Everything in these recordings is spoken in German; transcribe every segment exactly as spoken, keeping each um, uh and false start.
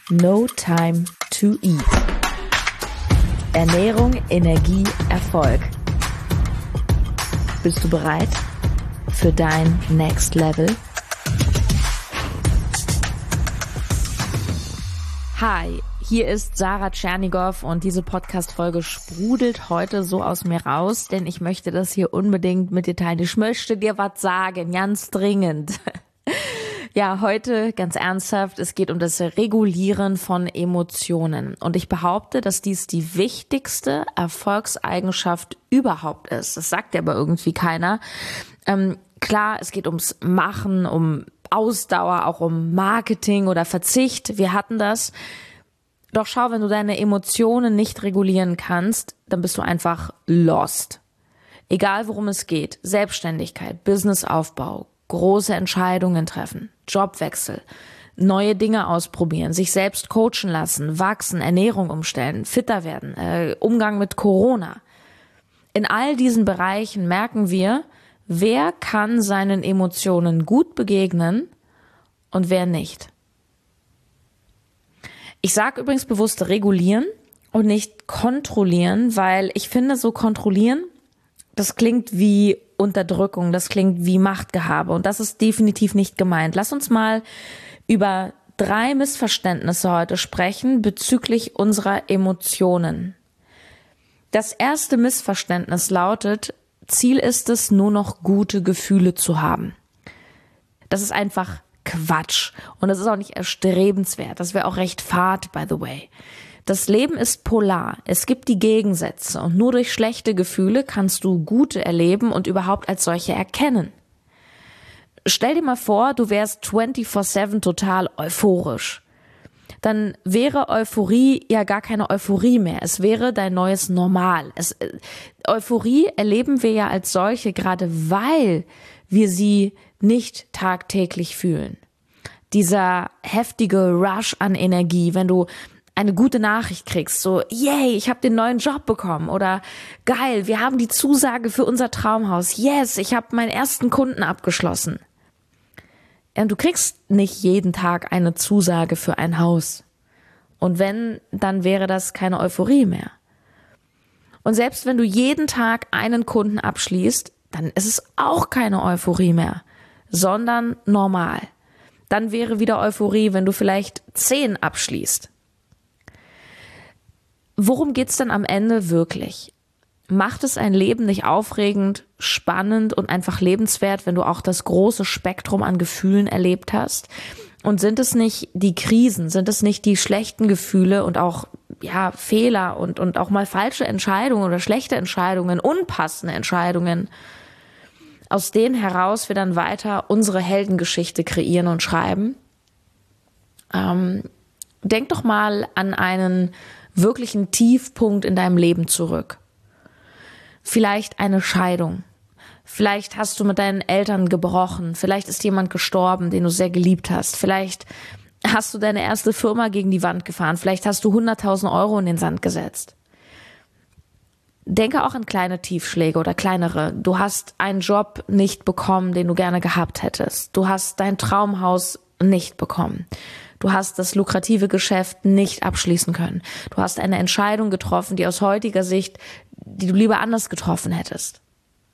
No Time to Eat. Ernährung, Energie, Erfolg. Bist du bereit für dein Next Level? Hi, hier ist Sarah Tschernigow und diese Podcast-Folge sprudelt heute so aus mir raus, denn ich möchte das hier unbedingt mit dir teilen. Ich möchte dir was sagen, ganz dringend. Ja, heute ganz ernsthaft, es geht um das Regulieren von Emotionen. Und ich behaupte, dass dies die wichtigste Erfolgseigenschaft überhaupt ist. Das sagt ja aber irgendwie keiner. Ähm, klar, es geht ums Machen, um Ausdauer, auch um Marketing oder Verzicht. Wir hatten das. Doch schau, wenn du deine Emotionen nicht regulieren kannst, dann bist du einfach lost. Egal worum es geht, Selbstständigkeit, Businessaufbau, große Entscheidungen treffen, Jobwechsel, neue Dinge ausprobieren, sich selbst coachen lassen, wachsen, Ernährung umstellen, fitter werden, äh, Umgang mit Corona. In all diesen Bereichen merken wir, wer kann seinen Emotionen gut begegnen und wer nicht. Ich sage übrigens bewusst regulieren und nicht kontrollieren, weil ich finde, so kontrollieren, das klingt wie Unterdrückung, das klingt wie Machtgehabe und das ist definitiv nicht gemeint. Lass uns mal über drei Missverständnisse heute sprechen bezüglich unserer Emotionen. Das erste Missverständnis lautet, Ziel ist es, nur noch gute Gefühle zu haben. Das ist einfach Quatsch und das ist auch nicht erstrebenswert. Das wäre auch recht fad, by the way. Das Leben ist polar. Es gibt die Gegensätze und nur durch schlechte Gefühle kannst du gute erleben und überhaupt als solche erkennen. Stell dir mal vor, du wärst vierundzwanzig sieben total euphorisch. Dann wäre Euphorie ja gar keine Euphorie mehr. Es wäre dein neues Normal. Es, Euphorie erleben wir ja als solche, gerade weil wir sie nicht tagtäglich fühlen. Dieser heftige Rush an Energie, wenn du eine gute Nachricht kriegst, so, yay, ich habe den neuen Job bekommen oder geil, wir haben die Zusage für unser Traumhaus, yes, ich habe meinen ersten Kunden abgeschlossen. Und du kriegst nicht jeden Tag eine Zusage für ein Haus. Und wenn, dann wäre das keine Euphorie mehr. Und selbst wenn du jeden Tag einen Kunden abschließt, dann ist es auch keine Euphorie mehr, sondern normal. Dann wäre wieder Euphorie, wenn du vielleicht zehn abschließt. Worum geht's denn am Ende wirklich? Macht es ein Leben nicht aufregend, spannend und einfach lebenswert, wenn du auch das große Spektrum an Gefühlen erlebt hast? Und sind es nicht die Krisen, sind es nicht die schlechten Gefühle und auch ja Fehler und und auch mal falsche Entscheidungen oder schlechte Entscheidungen, unpassende Entscheidungen, aus denen heraus wir dann weiter unsere Heldengeschichte kreieren und schreiben? Ähm, denk doch mal an einen wirklichen Tiefpunkt in deinem Leben zurück. Vielleicht eine Scheidung. Vielleicht hast du mit deinen Eltern gebrochen. Vielleicht ist jemand gestorben, den du sehr geliebt hast. Vielleicht hast du deine erste Firma gegen die Wand gefahren. Vielleicht hast du hunderttausend Euro in den Sand gesetzt. Denke auch an kleine Tiefschläge oder kleinere. Du hast einen Job nicht bekommen, den du gerne gehabt hättest. Du hast dein Traumhaus nicht bekommen. Du hast das lukrative Geschäft nicht abschließen können. Du hast eine Entscheidung getroffen, die aus heutiger Sicht, die du lieber anders getroffen hättest.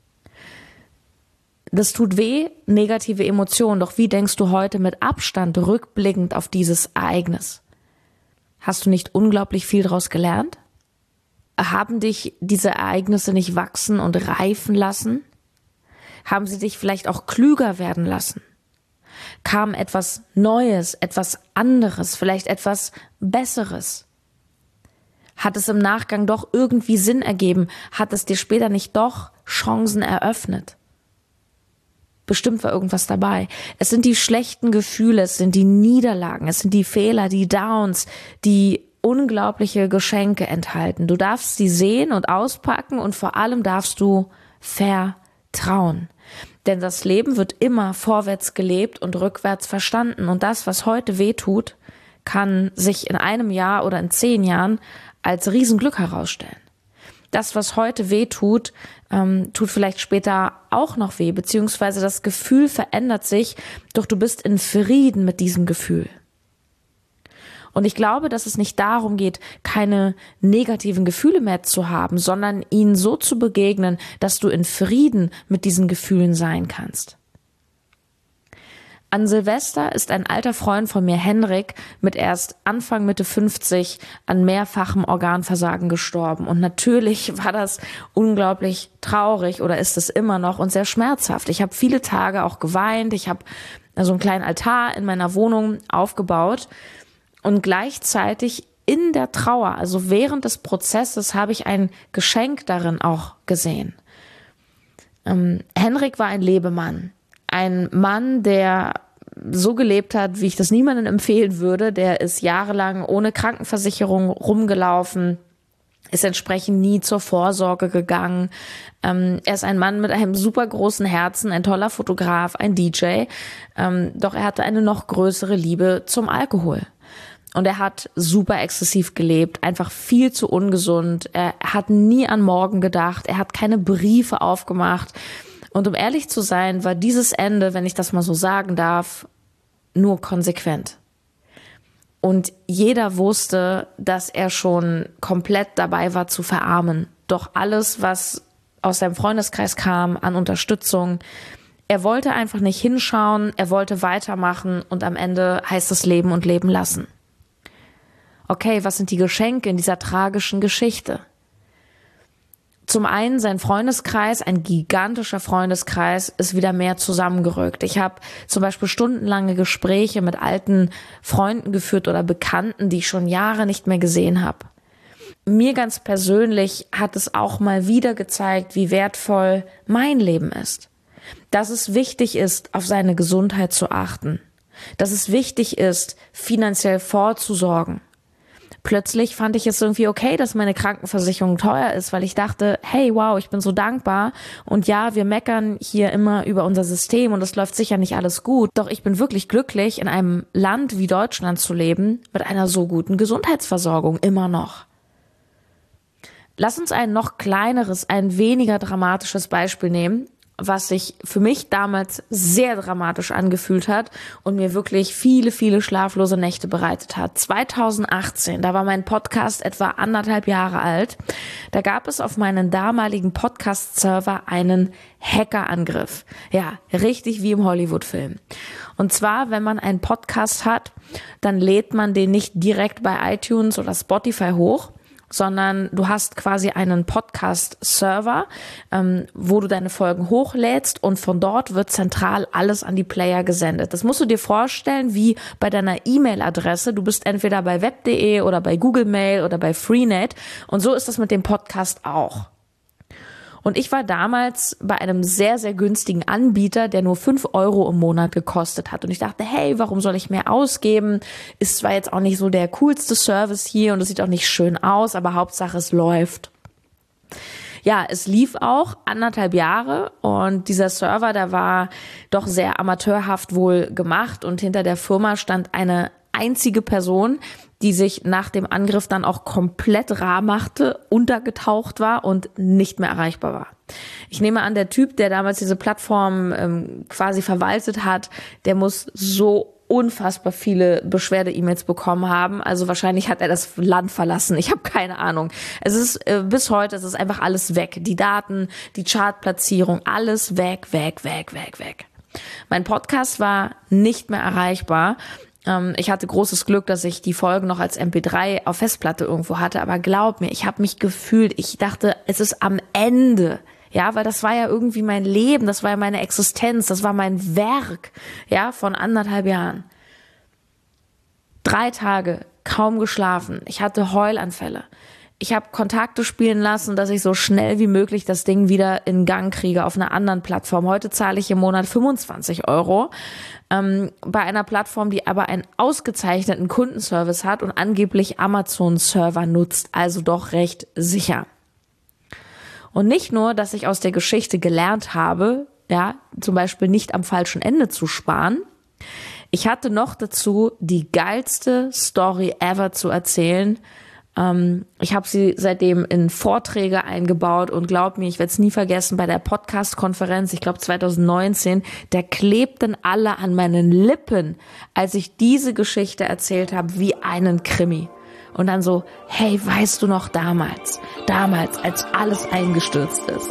Das tut weh, negative Emotionen. Doch wie denkst du heute mit Abstand rückblickend auf dieses Ereignis? Hast du nicht unglaublich viel daraus gelernt? Haben dich diese Ereignisse nicht wachsen und reifen lassen? Haben sie dich vielleicht auch klüger werden lassen? Kam etwas Neues, etwas anderes, vielleicht etwas Besseres? Hat es im Nachgang doch irgendwie Sinn ergeben? Hat es dir später nicht doch Chancen eröffnet? Bestimmt war irgendwas dabei. Es sind die schlechten Gefühle, es sind die Niederlagen, es sind die Fehler, die Downs, die unglaubliche Geschenke enthalten. Du darfst sie sehen und auspacken und vor allem darfst du vertrauen. Denn das Leben wird immer vorwärts gelebt und rückwärts verstanden. Und das, was heute wehtut, kann sich in einem Jahr oder in zehn Jahren als Riesenglück herausstellen. Das, was heute wehtut, ähm, tut vielleicht später auch noch weh, beziehungsweise das Gefühl verändert sich, doch du bist in Frieden mit diesem Gefühl. Und ich glaube, dass es nicht darum geht, keine negativen Gefühle mehr zu haben, sondern ihnen so zu begegnen, dass du in Frieden mit diesen Gefühlen sein kannst. An Silvester ist ein alter Freund von mir, Henrik, mit erst Anfang Mitte fünfzig an mehrfachem Organversagen gestorben. Und natürlich war das unglaublich traurig oder ist es immer noch und sehr schmerzhaft. Ich habe viele Tage auch geweint. Ich habe so einen kleinen Altar in meiner Wohnung aufgebaut und gleichzeitig in der Trauer, also während des Prozesses, habe ich ein Geschenk darin auch gesehen. Ähm, Henrik war ein Lebemann. Ein Mann, der so gelebt hat, wie ich das niemandem empfehlen würde. Der ist jahrelang ohne Krankenversicherung rumgelaufen, ist entsprechend nie zur Vorsorge gegangen. Ähm, er ist ein Mann mit einem super großen Herzen, ein toller Fotograf, ein D J. Ähm, doch er hatte eine noch größere Liebe zum Alkohol. Und er hat super exzessiv gelebt, einfach viel zu ungesund. Er hat nie an morgen gedacht. Er hat keine Briefe aufgemacht. Und um ehrlich zu sein, war dieses Ende, wenn ich das mal so sagen darf, nur konsequent. Und jeder wusste, dass er schon komplett dabei war zu verarmen. Doch alles, was aus seinem Freundeskreis kam an Unterstützung, er wollte einfach nicht hinschauen, er wollte weitermachen und am Ende heißt es leben und leben lassen. Okay, was sind die Geschenke in dieser tragischen Geschichte? Zum einen sein Freundeskreis, ein gigantischer Freundeskreis, ist wieder mehr zusammengerückt. Ich habe zum Beispiel stundenlange Gespräche mit alten Freunden geführt oder Bekannten, die ich schon Jahre nicht mehr gesehen habe. Mir ganz persönlich hat es auch mal wieder gezeigt, wie wertvoll mein Leben ist. Dass es wichtig ist, auf seine Gesundheit zu achten. Dass es wichtig ist, finanziell vorzusorgen. Plötzlich fand ich es irgendwie okay, dass meine Krankenversicherung teuer ist, weil ich dachte, hey, wow, ich bin so dankbar. Und ja, wir meckern hier immer über unser System und es läuft sicher nicht alles gut. Doch ich bin wirklich glücklich, in einem Land wie Deutschland zu leben, mit einer so guten Gesundheitsversorgung, immer noch. Lass uns ein noch kleineres, ein weniger dramatisches Beispiel nehmen, was sich für mich damals sehr dramatisch angefühlt hat und mir wirklich viele, viele schlaflose Nächte bereitet hat. zweitausendachtzehn, da war mein Podcast etwa anderthalb Jahre alt. Da gab es auf meinen damaligen Podcast-Server einen Hackerangriff. Ja, richtig wie im Hollywood-Film. Und zwar, wenn man einen Podcast hat, dann lädt man den nicht direkt bei iTunes oder Spotify hoch, sondern du hast quasi einen Podcast-Server, ähm, wo du deine Folgen hochlädst und von dort wird zentral alles an die Player gesendet. Das musst du dir vorstellen wie bei deiner E-Mail-Adresse. Du bist entweder bei web punkt de oder bei Google Mail oder bei Freenet und so ist das mit dem Podcast auch. Und ich war damals bei einem sehr, sehr günstigen Anbieter, der nur fünf Euro im Monat gekostet hat. Und ich dachte, hey, warum soll ich mehr ausgeben? Ist zwar jetzt auch nicht so der coolste Service hier und es sieht auch nicht schön aus, aber Hauptsache es läuft. Ja, es lief auch anderthalb Jahre und dieser Server, der war doch sehr amateurhaft wohl gemacht und hinter der Firma stand eine einzige Person, die sich nach dem Angriff dann auch komplett rar machte, untergetaucht war und nicht mehr erreichbar war. Ich nehme an, der Typ, der damals diese Plattform ähm, quasi verwaltet hat, der muss so unfassbar viele Beschwerde-E-Mails bekommen haben. Also wahrscheinlich hat er das Land verlassen. Ich habe keine Ahnung. Es ist äh, bis heute, es ist einfach alles weg. Die Daten, die Chartplatzierung, alles weg, weg, weg, weg, weg. Mein Podcast war nicht mehr erreichbar. Ich hatte großes Glück, dass ich die Folgen noch als M P drei auf Festplatte irgendwo hatte, aber glaub mir, ich habe mich gefühlt, ich dachte, es ist am Ende, ja, weil das war ja irgendwie mein Leben, das war ja meine Existenz, das war mein Werk, ja, von anderthalb Jahren. Drei Tage, kaum geschlafen, ich hatte Heulanfälle. Ich habe Kontakte spielen lassen, dass ich so schnell wie möglich das Ding wieder in Gang kriege auf einer anderen Plattform. Heute zahle ich im Monat fünfundzwanzig Euro ähm, bei einer Plattform, die aber einen ausgezeichneten Kundenservice hat und angeblich Amazon-Server nutzt, also doch recht sicher. Und nicht nur, dass ich aus der Geschichte gelernt habe, ja, zum Beispiel nicht am falschen Ende zu sparen, ich hatte noch dazu die geilste Story ever zu erzählen, Ähm, ich habe sie seitdem in Vorträge eingebaut und glaub mir, ich werde es nie vergessen, bei der Podcast-Konferenz, ich glaube zwanzig neunzehn, da klebten alle an meinen Lippen, als ich diese Geschichte erzählt habe, wie einen Krimi. Und dann so, hey, weißt du noch damals, damals, als alles eingestürzt ist.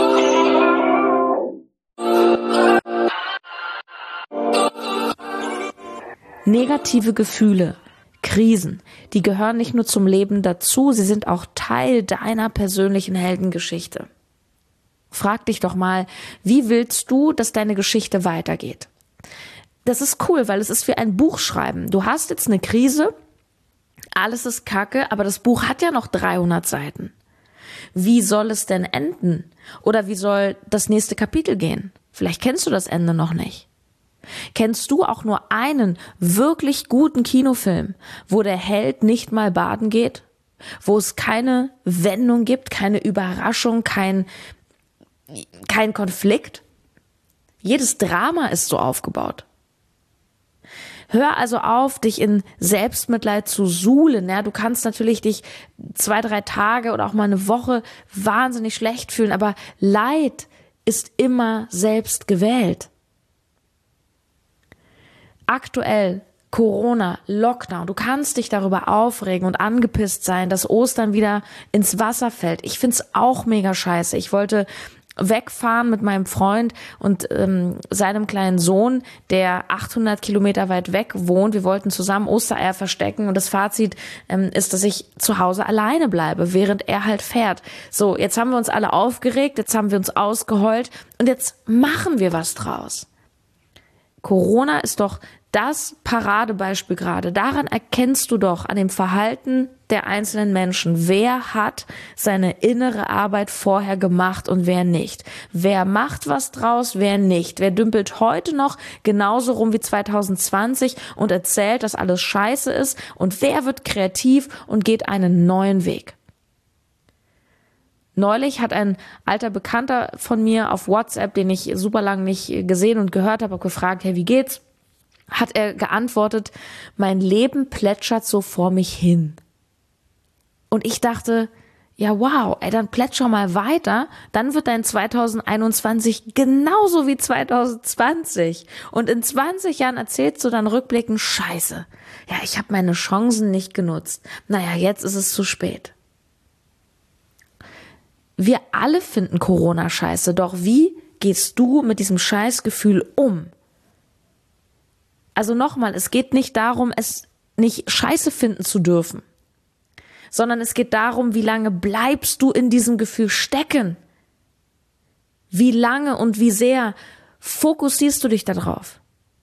Negative Gefühle, Krisen, die gehören nicht nur zum Leben dazu, sie sind auch Teil deiner persönlichen Heldengeschichte. Frag dich doch mal, wie willst du, dass deine Geschichte weitergeht? Das ist cool, weil es ist wie ein Buch schreiben. Du hast jetzt eine Krise, alles ist Kacke, aber das Buch hat ja noch dreihundert Seiten. Wie soll es denn enden? Oder wie soll das nächste Kapitel gehen? Vielleicht kennst du das Ende noch nicht. Kennst du auch nur einen wirklich guten Kinofilm, wo der Held nicht mal baden geht? Wo es keine Wendung gibt, keine Überraschung, kein, kein Konflikt? Jedes Drama ist so aufgebaut. Hör also auf, dich in Selbstmitleid zu suhlen. Ja, du kannst natürlich dich zwei, drei Tage oder auch mal eine Woche wahnsinnig schlecht fühlen, aber Leid ist immer selbst gewählt. Aktuell Corona, Lockdown, du kannst dich darüber aufregen und angepisst sein, dass Ostern wieder ins Wasser fällt. Ich find's auch mega scheiße. Ich wollte wegfahren mit meinem Freund und ähm, seinem kleinen Sohn, der achthundert Kilometer weit weg wohnt. Wir wollten zusammen Ostereier verstecken und das Fazit ähm, ist, dass ich zu Hause alleine bleibe, während er halt fährt. So, jetzt haben wir uns alle aufgeregt, jetzt haben wir uns ausgeheult und jetzt machen wir was draus. Corona ist doch das Paradebeispiel gerade. Daran erkennst du doch an dem Verhalten der einzelnen Menschen, wer hat seine innere Arbeit vorher gemacht und wer nicht. Wer macht was draus, wer nicht. Wer dümpelt heute noch genauso rum wie zwanzig zwanzig und erzählt, dass alles scheiße ist und wer wird kreativ und geht einen neuen Weg. Neulich hat ein alter Bekannter von mir auf WhatsApp, den ich super lange nicht gesehen und gehört habe, gefragt, hey, wie geht's? Hat er geantwortet, mein Leben plätschert so vor mich hin. Und ich dachte, ja wow, ey, dann plätscher mal weiter, dann wird dein zwanzig einundzwanzig genauso wie zwanzig zwanzig. Und in zwanzig Jahren erzählst du dann rückblickend, scheiße, ja, ich habe meine Chancen nicht genutzt. Naja, jetzt ist es zu spät. Wir alle finden Corona scheiße, doch wie gehst du mit diesem Scheißgefühl um? Also nochmal, es geht nicht darum, es nicht scheiße finden zu dürfen, sondern es geht darum, wie lange bleibst du in diesem Gefühl stecken? Wie lange und wie sehr fokussierst du dich darauf?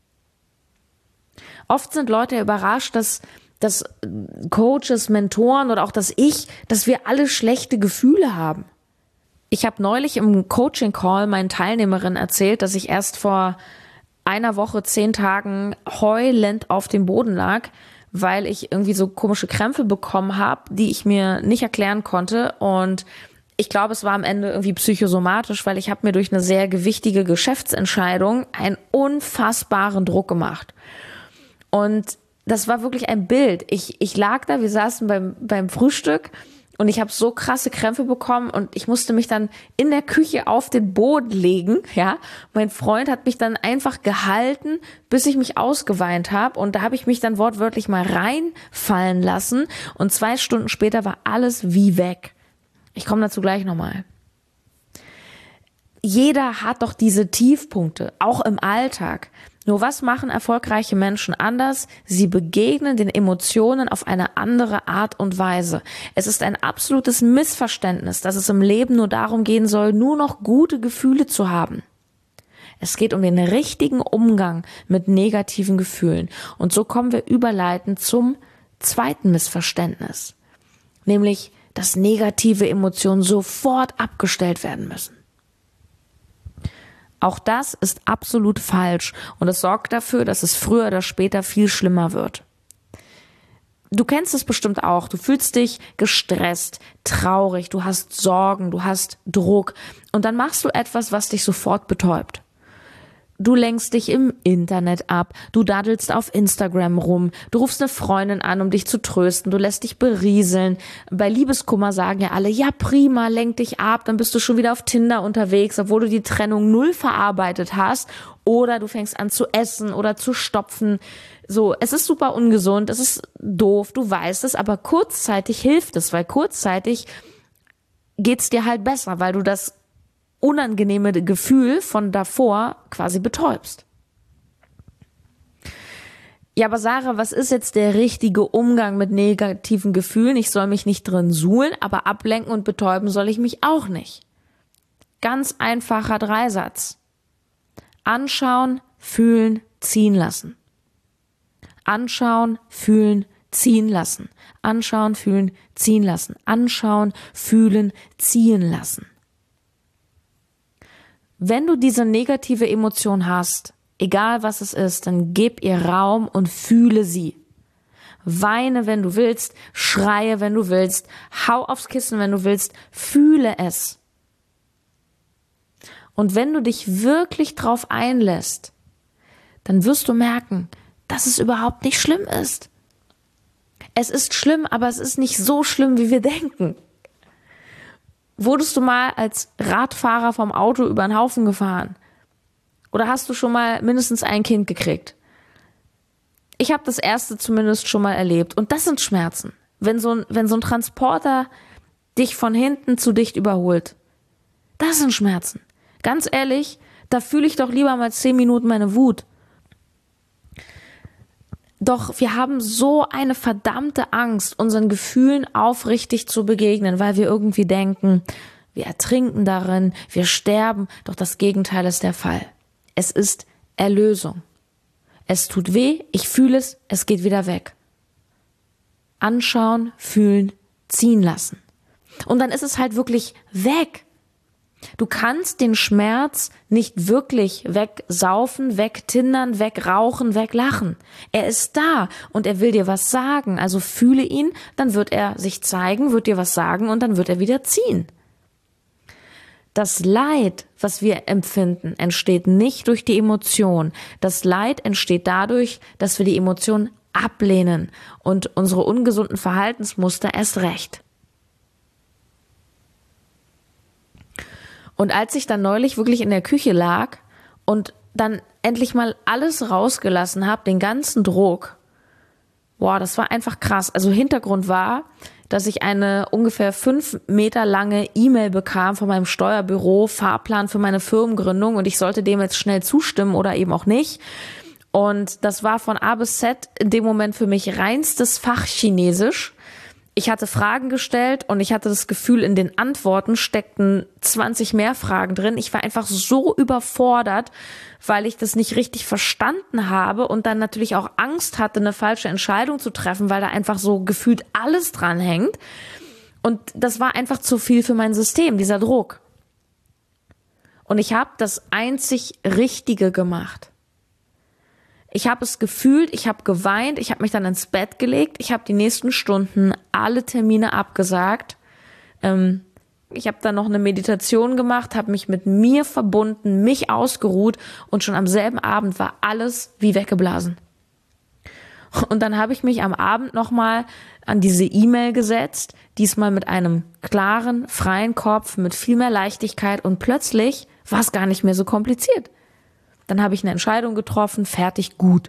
Oft sind Leute überrascht, dass dass Coaches, Mentoren oder auch das Ich, dass wir alle schlechte Gefühle haben. Ich habe neulich im Coaching-Call meinen Teilnehmerinnen erzählt, dass ich erst vor einer Woche, zehn Tagen heulend auf dem Boden lag, weil ich irgendwie so komische Krämpfe bekommen habe, die ich mir nicht erklären konnte. Und ich glaube, es war am Ende irgendwie psychosomatisch, weil ich habe mir durch eine sehr gewichtige Geschäftsentscheidung einen unfassbaren Druck gemacht. Und das war wirklich ein Bild. Ich, ich lag da, wir saßen beim, beim Frühstück und ich habe so krasse Krämpfe bekommen und ich musste mich dann in der Küche auf den Boden legen, ja. Mein Freund hat mich dann einfach gehalten, bis ich mich ausgeweint habe und da habe ich mich dann wortwörtlich mal reinfallen lassen und zwei Stunden später war alles wie weg. Ich komme dazu gleich nochmal. Jeder hat doch diese Tiefpunkte, auch im Alltag. Nur was machen erfolgreiche Menschen anders? Sie begegnen den Emotionen auf eine andere Art und Weise. Es ist ein absolutes Missverständnis, dass es im Leben nur darum gehen soll, nur noch gute Gefühle zu haben. Es geht um den richtigen Umgang mit negativen Gefühlen. Und so kommen wir überleitend zum zweiten Missverständnis. Nämlich, dass negative Emotionen sofort abgestellt werden müssen. Auch das ist absolut falsch und es sorgt dafür, dass es früher oder später viel schlimmer wird. Du kennst es bestimmt auch. Du fühlst dich gestresst, traurig, du hast Sorgen, du hast Druck und dann machst du etwas, was dich sofort betäubt. Du lenkst dich im Internet ab, du daddelst auf Instagram rum, du rufst eine Freundin an, um dich zu trösten, du lässt dich berieseln. Bei Liebeskummer sagen ja alle, ja prima, lenk dich ab, dann bist du schon wieder auf Tinder unterwegs, obwohl du die Trennung null verarbeitet hast. Oder du fängst an zu essen oder zu stopfen. So, es ist super ungesund, es ist doof, du weißt es, aber kurzzeitig hilft es, weil kurzzeitig geht's dir halt besser, weil du das unangenehme Gefühl von davor quasi betäubst. Ja, aber Sarah, was ist jetzt der richtige Umgang mit negativen Gefühlen? Ich soll mich nicht drin suhlen, aber ablenken und betäuben soll ich mich auch nicht. Ganz einfacher Dreisatz. Anschauen, fühlen, ziehen lassen. Anschauen, fühlen, ziehen lassen. Anschauen, fühlen, ziehen lassen. Anschauen, fühlen, ziehen lassen. Wenn du diese negative Emotion hast, egal was es ist, dann gib ihr Raum und fühle sie. Weine, wenn du willst, schreie, wenn du willst, hau aufs Kissen, wenn du willst, fühle es. Und wenn du dich wirklich drauf einlässt, dann wirst du merken, dass es überhaupt nicht schlimm ist. Es ist schlimm, aber es ist nicht so schlimm, wie wir denken. Wurdest du mal als Radfahrer vom Auto über den Haufen gefahren? Oder hast du schon mal mindestens ein Kind gekriegt? Ich habe das erste zumindest schon mal erlebt. Und das sind Schmerzen. Wenn so ein, wenn so ein Transporter dich von hinten zu dicht überholt. Das sind Schmerzen. Ganz ehrlich, da fühle ich doch lieber mal zehn Minuten meine Wut. Doch wir haben so eine verdammte Angst, unseren Gefühlen aufrichtig zu begegnen, weil wir irgendwie denken, wir ertrinken darin, wir sterben. Doch das Gegenteil ist der Fall. Es ist Erlösung. Es tut weh, ich fühle es, es geht wieder weg. Anschauen, fühlen, ziehen lassen. Und dann ist es halt wirklich weg. Du kannst den Schmerz nicht wirklich wegsaufen, wegtindern, wegrauchen, weglachen. Er ist da und er will dir was sagen. Also fühle ihn, dann wird er sich zeigen, wird dir was sagen und dann wird er wieder ziehen. Das Leid, was wir empfinden, entsteht nicht durch die Emotion. Das Leid entsteht dadurch, dass wir die Emotion ablehnen und unsere ungesunden Verhaltensmuster erst recht. Und als ich dann neulich wirklich in der Küche lag und dann endlich mal alles rausgelassen habe, den ganzen Druck, boah, das war einfach krass. Also Hintergrund war, dass ich eine ungefähr fünf Meter lange E-Mail bekam von meinem Steuerbüro, Fahrplan für meine Firmengründung und ich sollte dem jetzt schnell zustimmen oder eben auch nicht. Und das war von A bis Z in dem Moment für mich reinstes Fachchinesisch. Ich hatte Fragen gestellt und ich hatte das Gefühl, in den Antworten steckten zwanzig mehr Fragen drin. Ich war einfach so überfordert, weil ich das nicht richtig verstanden habe und dann natürlich auch Angst hatte, eine falsche Entscheidung zu treffen, weil da einfach so gefühlt alles dran hängt. Und das war einfach zu viel für mein System, dieser Druck. Und ich habe das einzig Richtige gemacht. Ich habe es gefühlt, ich habe geweint, ich habe mich dann ins Bett gelegt, ich habe die nächsten Stunden alle Termine abgesagt. Ähm, ich habe dann noch eine Meditation gemacht, habe mich mit mir verbunden, mich ausgeruht und schon am selben Abend war alles wie weggeblasen. Und dann habe ich mich am Abend nochmal an diese E-Mail gesetzt, diesmal mit einem klaren, freien Kopf, mit viel mehr Leichtigkeit und plötzlich war es gar nicht mehr so kompliziert. Dann habe ich eine Entscheidung getroffen, fertig, gut.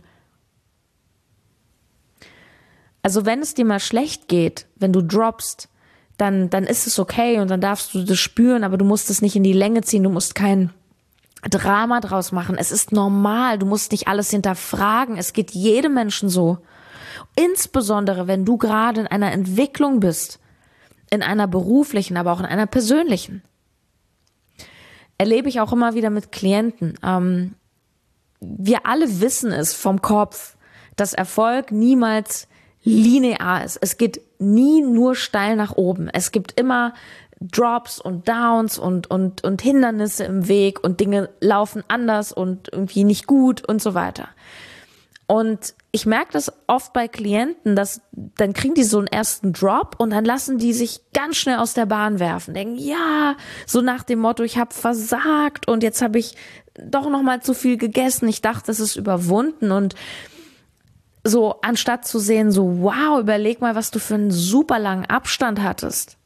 Also wenn es dir mal schlecht geht, wenn du droppst, dann, dann ist es okay und dann darfst du das spüren, aber du musst es nicht in die Länge ziehen, du musst kein Drama draus machen. Es ist normal, du musst nicht alles hinterfragen, es geht jedem Menschen so. Insbesondere, wenn du gerade in einer Entwicklung bist, in einer beruflichen, aber auch in einer persönlichen. Erlebe ich auch immer wieder mit Klienten. Ähm, wir alle wissen es vom Kopf, dass Erfolg niemals linear ist. Es geht nie nur steil nach oben. Es gibt immer Drops und Downs und, und, und Hindernisse im Weg und Dinge laufen anders und irgendwie nicht gut und so weiter. Und ich merke das oft bei Klienten, dass dann kriegen die so einen ersten Drop und dann lassen die sich ganz schnell aus der Bahn werfen. Denken, ja, so nach dem Motto, ich habe versagt und jetzt habe ich doch noch mal zu viel gegessen. Ich dachte, es ist überwunden. Und so anstatt zu sehen, so wow, überleg mal, was du für einen super langen Abstand hattest.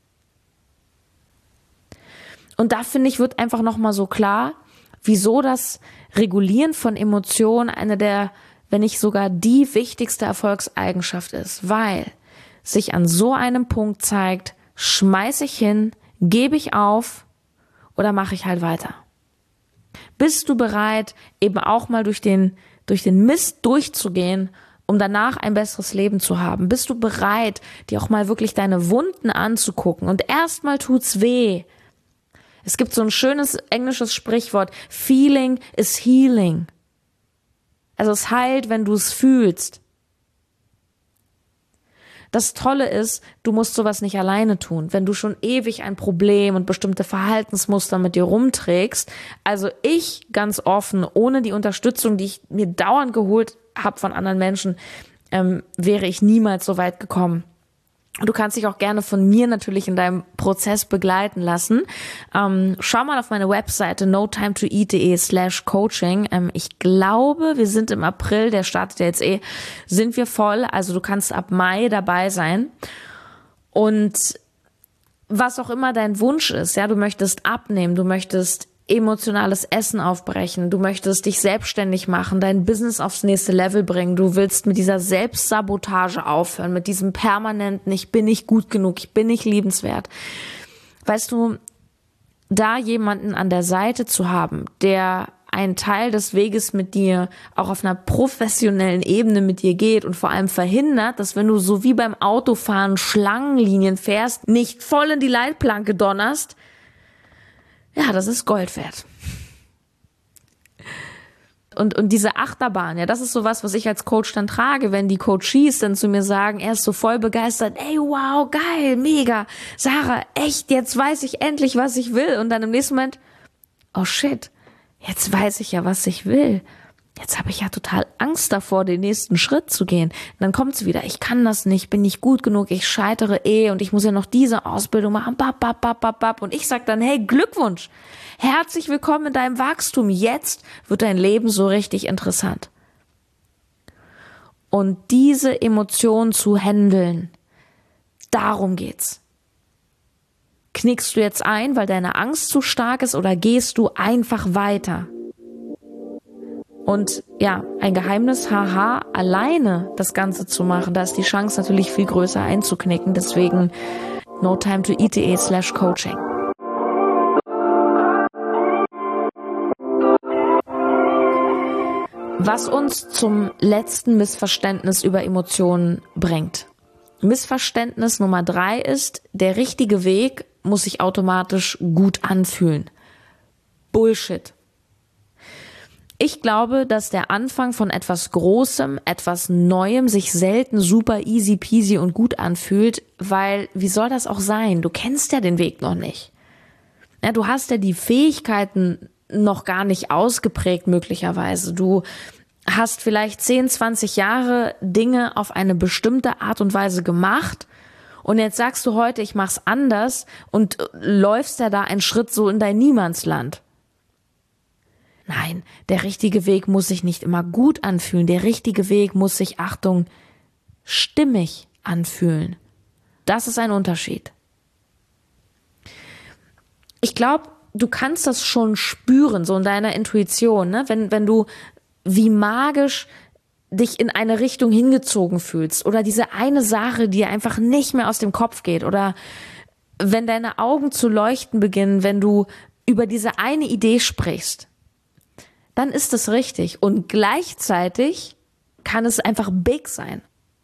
Und da finde ich, wird einfach noch mal so klar, wieso das Regulieren von Emotionen eine der, wenn nicht sogar die wichtigste Erfolgseigenschaft ist, weil sich an so einem Punkt zeigt, schmeiß ich hin, gebe ich auf oder mache ich halt weiter. Bist du bereit, eben auch mal durch den, durch den Mist durchzugehen, um danach ein besseres Leben zu haben? Bist du bereit, dir auch mal wirklich deine Wunden anzugucken? Und erstmal tut's weh. Es gibt so ein schönes englisches Sprichwort, Feeling is healing. Also es heilt, wenn du es fühlst. Das Tolle ist, du musst sowas nicht alleine tun. Wenn du schon ewig ein Problem und bestimmte Verhaltensmuster mit dir rumträgst, also ich ganz offen, ohne die Unterstützung, die ich mir dauernd geholt habe von anderen Menschen, ähm, wäre ich niemals so weit gekommen. Du kannst dich auch gerne von mir natürlich in deinem Prozess begleiten lassen. Ähm, schau mal auf meine Webseite notimetoeat.de slash coaching. Ähm, ich glaube, wir sind im April, der startet ja jetzt eh, sind wir voll. Also du kannst ab Mai dabei sein. Und was auch immer dein Wunsch ist, ja, du möchtest abnehmen, du möchtest emotionales Essen aufbrechen, du möchtest dich selbstständig machen, dein Business aufs nächste Level bringen, du willst mit dieser Selbstsabotage aufhören, mit diesem permanenten, ich bin nicht gut genug, ich bin nicht liebenswert. Weißt du, da jemanden an der Seite zu haben, der einen Teil des Weges mit dir auch auf einer professionellen Ebene mit dir geht und vor allem verhindert, dass wenn du so wie beim Autofahren Schlangenlinien fährst, nicht voll in die Leitplanke donnerst, ja, das ist Gold wert. Und, und diese Achterbahn, ja, das ist sowas, was ich als Coach dann trage, wenn die Coaches dann zu mir sagen, er ist so voll begeistert, ey, wow, geil, mega, Sarah, echt, jetzt weiß ich endlich, was ich will. Und dann im nächsten Moment, oh shit, jetzt weiß ich ja, was ich will. Jetzt habe ich ja total Angst davor, den nächsten Schritt zu gehen. Und dann kommt es wieder, ich kann das nicht, bin nicht gut genug, ich scheitere eh und ich muss ja noch diese Ausbildung machen. Bap, bap, bap, bap, bap. Und ich sag dann, hey, Glückwunsch, herzlich willkommen in deinem Wachstum. Jetzt wird dein Leben so richtig interessant. Und diese Emotionen zu handeln, darum geht's. Knickst du jetzt ein, weil deine Angst zu stark ist, oder gehst du einfach weiter? Und ja, ein Geheimnis, haha, alleine das Ganze zu machen, da ist die Chance natürlich viel größer einzuknicken. Deswegen notimetoeat.de slash coaching. Was uns zum letzten Missverständnis über Emotionen bringt. Missverständnis Nummer drei ist, der richtige Weg muss sich automatisch gut anfühlen. Bullshit. Ich glaube, dass der Anfang von etwas Großem, etwas Neuem sich selten super easy peasy und gut anfühlt, weil wie soll das auch sein? Du kennst ja den Weg noch nicht. Ja, du hast ja die Fähigkeiten noch gar nicht ausgeprägt möglicherweise. Du hast vielleicht zehn, zwanzig Jahre Dinge auf eine bestimmte Art und Weise gemacht und jetzt sagst du heute, ich mach's anders und läufst ja da einen Schritt so in dein Niemandsland. Nein, der richtige Weg muss sich nicht immer gut anfühlen. Der richtige Weg muss sich, Achtung, stimmig anfühlen. Das ist ein Unterschied. Ich glaube, du kannst das schon spüren, so in deiner Intuition, ne? Wenn, wenn du wie magisch dich in eine Richtung hingezogen fühlst oder diese eine Sache, die einfach nicht mehr aus dem Kopf geht, oder wenn deine Augen zu leuchten beginnen, wenn du über diese eine Idee sprichst, dann ist es richtig. Und gleichzeitig kann es einfach big sein.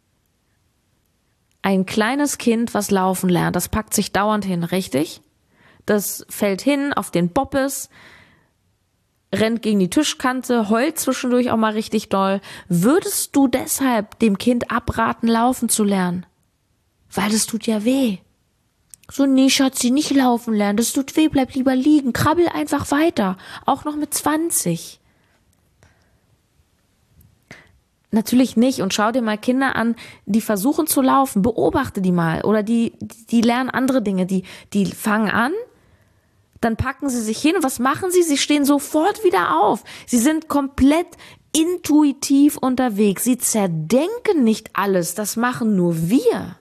Ein kleines Kind, was laufen lernt, das packt sich dauernd hin, richtig? Das fällt hin auf den Boppes, rennt gegen die Tischkante, heult zwischendurch auch mal richtig doll. Würdest du deshalb dem Kind abraten, laufen zu lernen? Weil das tut ja weh. So, nee, Schatzi, nicht laufen lernen, das tut weh, bleib lieber liegen, krabbel einfach weiter, auch noch mit zwanzig. Natürlich nicht. Und schau dir mal Kinder an, die versuchen zu laufen. Beobachte die mal. Oder die, die lernen andere Dinge. Die, die fangen an, dann packen sie sich hin. Und was machen sie? Sie stehen sofort wieder auf. Sie sind komplett intuitiv unterwegs. Sie zerdenken nicht alles. Das machen nur wir.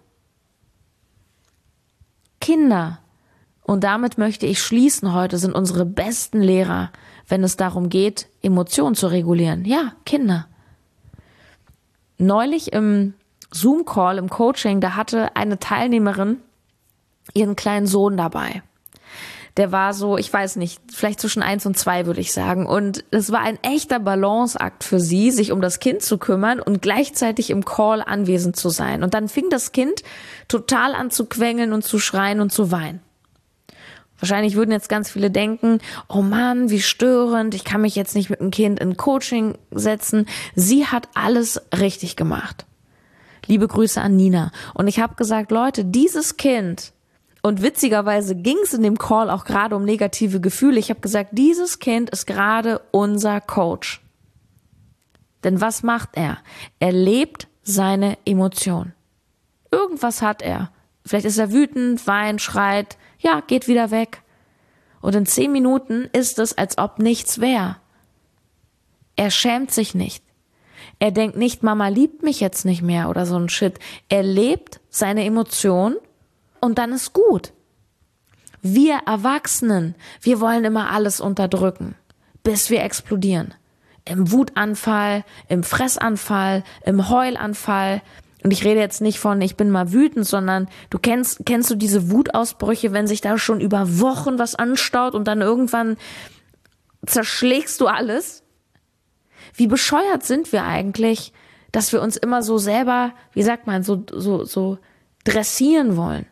Kinder, und damit möchte ich schließen heute, sind unsere besten Lehrer, wenn es darum geht, Emotionen zu regulieren. Ja, Kinder. Neulich im Zoom-Call, im Coaching, da hatte eine Teilnehmerin ihren kleinen Sohn dabei. Der war so, ich weiß nicht, vielleicht zwischen eins und zwei, würde ich sagen. Und es war ein echter Balanceakt für sie, sich um das Kind zu kümmern und gleichzeitig im Call anwesend zu sein. Und dann fing das Kind total an zu quengeln und zu schreien und zu weinen. Wahrscheinlich würden jetzt ganz viele denken, oh Mann, wie störend, ich kann mich jetzt nicht mit dem Kind in Coaching setzen. Sie hat alles richtig gemacht. Liebe Grüße an Nina. Und ich habe gesagt, Leute, dieses Kind, und witzigerweise ging es in dem Call auch gerade um negative Gefühle. Ich habe gesagt, dieses Kind ist gerade unser Coach. Denn was macht er? Er lebt seine Emotionen. Irgendwas hat er. Vielleicht ist er wütend, weint, schreit, ja, geht wieder weg. Und in zehn Minuten ist es, als ob nichts wäre. Er schämt sich nicht. Er denkt nicht, Mama liebt mich jetzt nicht mehr oder so ein Shit. Er lebt seine Emotionen. Und dann ist gut. Wir Erwachsenen, wir wollen immer alles unterdrücken, bis wir explodieren. Im Wutanfall, im Fressanfall, im Heulanfall. Und ich rede jetzt nicht von, ich bin mal wütend, sondern du kennst, kennst du diese Wutausbrüche, wenn sich da schon über Wochen was anstaut und dann irgendwann zerschlägst du alles? Wie bescheuert sind wir eigentlich, dass wir uns immer so selber, wie sagt man, so, so, so dressieren wollen?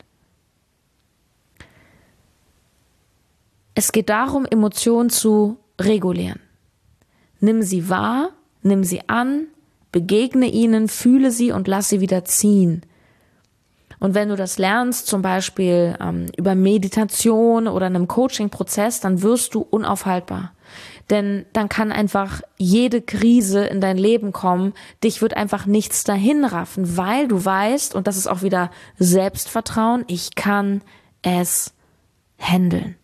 Es geht darum, Emotionen zu regulieren. Nimm sie wahr, nimm sie an, begegne ihnen, fühle sie und lass sie wieder ziehen. Und wenn du das lernst, zum Beispiel ähm, über Meditation oder einem Coaching-Prozess, dann wirst du unaufhaltbar. Denn dann kann einfach jede Krise in dein Leben kommen, dich wird einfach nichts dahin raffen, weil du weißt, und das ist auch wieder Selbstvertrauen, ich kann es handeln.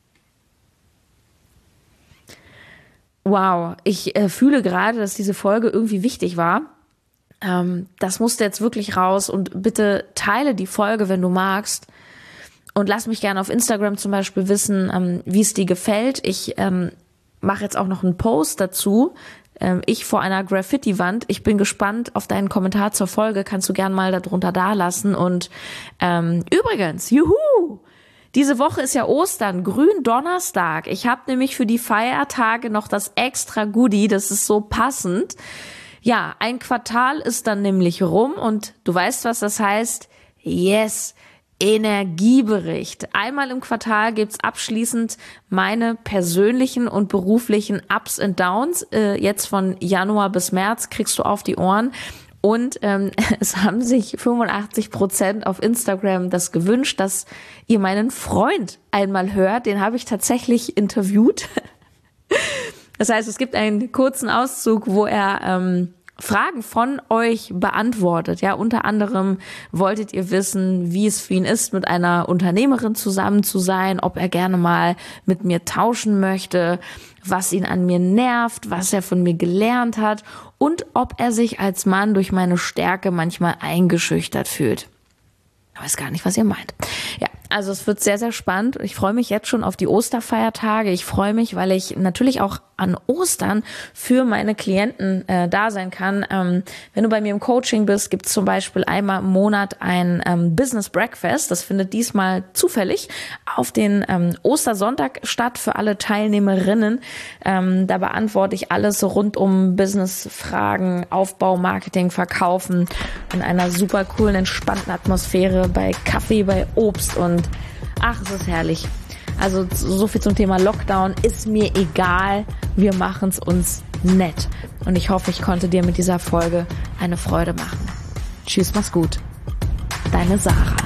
Wow, ich äh, fühle gerade, dass diese Folge irgendwie wichtig war. Ähm, das musste jetzt wirklich raus und bitte teile die Folge, wenn du magst. Und lass mich gerne auf Instagram zum Beispiel wissen, ähm, wie es dir gefällt. Ich ähm, mache jetzt auch noch einen Post dazu. Ähm, ich vor einer Graffiti-Wand. Ich bin gespannt auf deinen Kommentar zur Folge. Kannst du gern mal darunter dalassen. Und ähm, übrigens, juhu! Diese Woche ist ja Ostern, Gründonnerstag. Ich habe nämlich für die Feiertage noch das extra Goodie, das ist so passend. Ja, ein Quartal ist dann nämlich rum und du weißt, was das heißt? Yes, Energiebericht. Einmal im Quartal gibt's abschließend meine persönlichen und beruflichen Ups und Downs. Äh, jetzt von Januar bis März kriegst du auf die Ohren. Und ähm, es haben sich fünfundachtzig Prozent auf Instagram das gewünscht, dass ihr meinen Freund einmal hört. Den habe ich tatsächlich interviewt. Das heißt, es gibt einen kurzen Auszug, wo er ähm, Fragen von euch beantwortet. Ja, unter anderem wolltet ihr wissen, wie es für ihn ist, mit einer Unternehmerin zusammen zu sein, ob er gerne mal mit mir tauschen möchte, was ihn an mir nervt, was er von mir gelernt hat und ob er sich als Mann durch meine Stärke manchmal eingeschüchtert fühlt. Ich weiß gar nicht, was ihr meint. Ja, also es wird sehr, sehr spannend. Ich freue mich jetzt schon auf die Osterfeiertage. Ich freue mich, weil ich natürlich auch an Ostern für meine Klienten äh, da sein kann. Ähm, wenn du bei mir im Coaching bist, gibt es zum Beispiel einmal im Monat ein ähm, Business Breakfast. Das findet diesmal zufällig auf den ähm, Ostersonntag statt für alle Teilnehmerinnen. Ähm, da beantworte ich alles so rund um Business-Fragen, Aufbau, Marketing, Verkaufen in einer super coolen, entspannten Atmosphäre bei Kaffee, bei Obst und ach, es ist herrlich. Also so viel zum Thema Lockdown. Ist mir egal. Wir machen es uns nett. Und ich hoffe, ich konnte dir mit dieser Folge eine Freude machen. Tschüss, mach's gut. Deine Sarah.